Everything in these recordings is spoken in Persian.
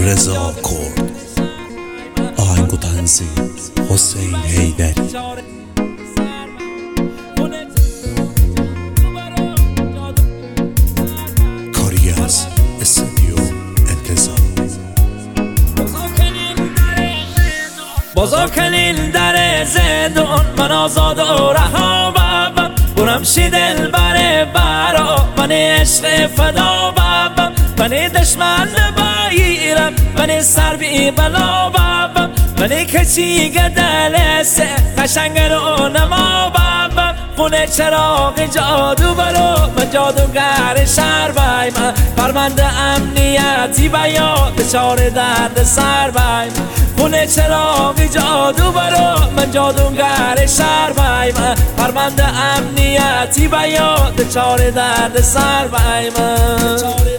رضا کرد. آهنگ و تنظیم حسین حیدری. کاری از استودیو انتظار. بازا کنین در زندان، من آزاد و رها بابم. برم شی دل برا من عشق فدا بابم. من دشمن بایرم، من سر بی بلا بابم. من کچی گدل سه قشنگ رو نما بابم. خونه چراغ جادو برو، من جادوگر شهر بای. من پرونده امنیتی بیا دچار درد سر بای. خونه چراغ جادو برو، من جادوگر شهر بای. من پرونده امنیتی بیا دچار درد سر بای. من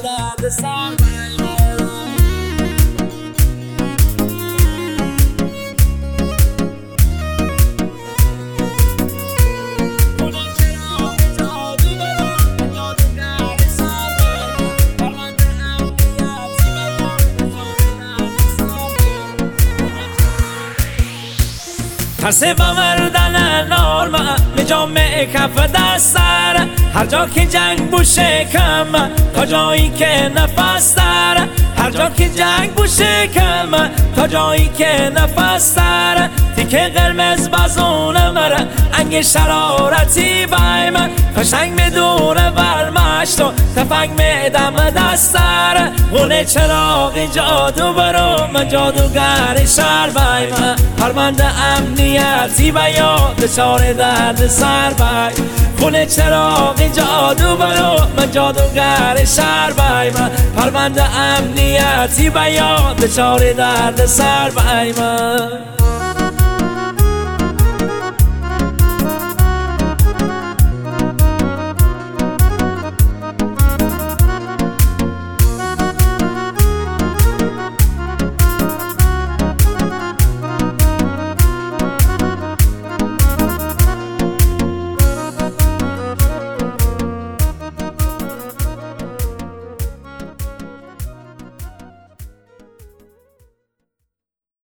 ترس بمردن نارم نجام کف دستر. هر جا که جنگ بوشه کم تا جایی که نفس در. هر جا که جنگ بوشه کم تا جایی که نفس در. تیکه قرمز بازونه مره انگ شرارتی بایم. قشنگ میدونه برمشت و تفنگ میدم دستر. خونه چراغ جادو برو، من جادوگر شهر بایم. پرونده امنیتی بیا دچار درد سر بای. خونه چراغ جادو برو، من جادوگر شهر بای. پرونده امنیتی بیا دچار درد سر بای.